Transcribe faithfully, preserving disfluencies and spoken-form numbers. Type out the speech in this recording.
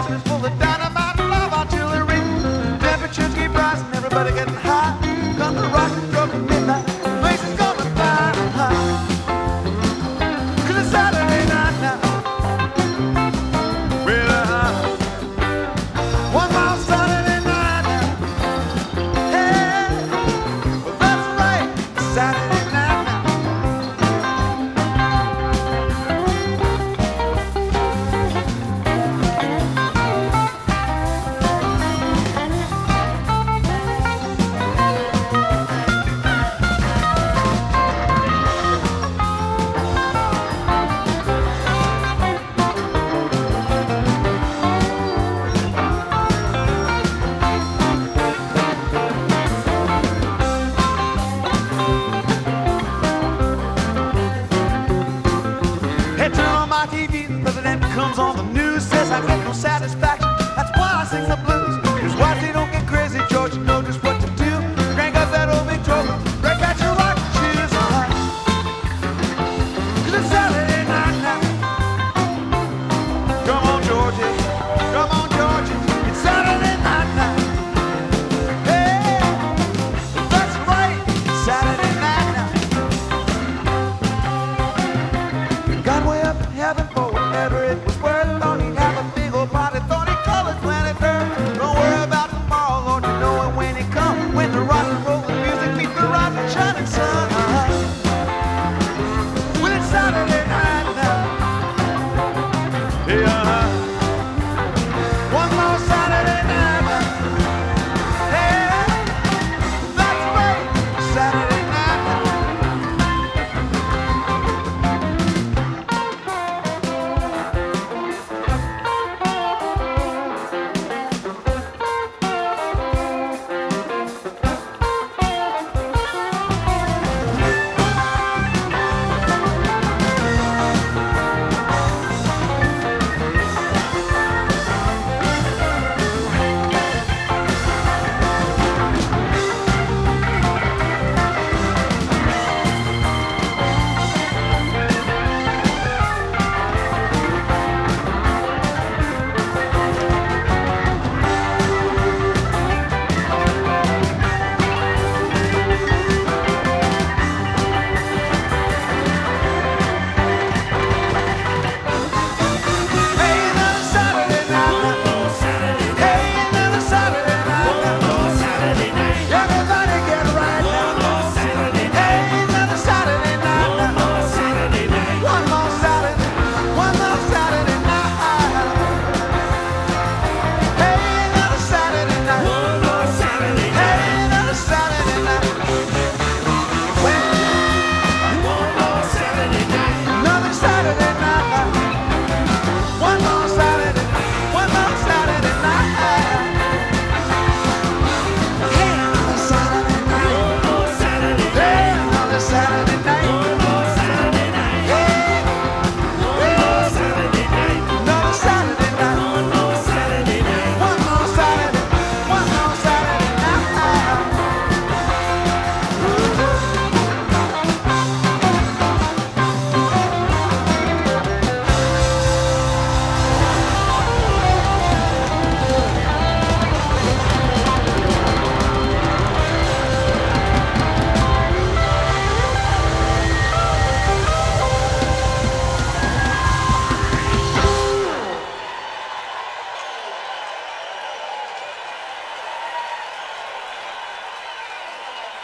town is full of dynamite and love artillery. Temperatures keep rising, everybody getting high. Gonna rock and stroke at midnight, the place is gonna fly. Cause it's Saturday night now. Well, uh, one more Saturday night now. Hey, well, that's right, Saturday night now. Hey, turn on my T V, the president comes on the news, says I get no satisfaction.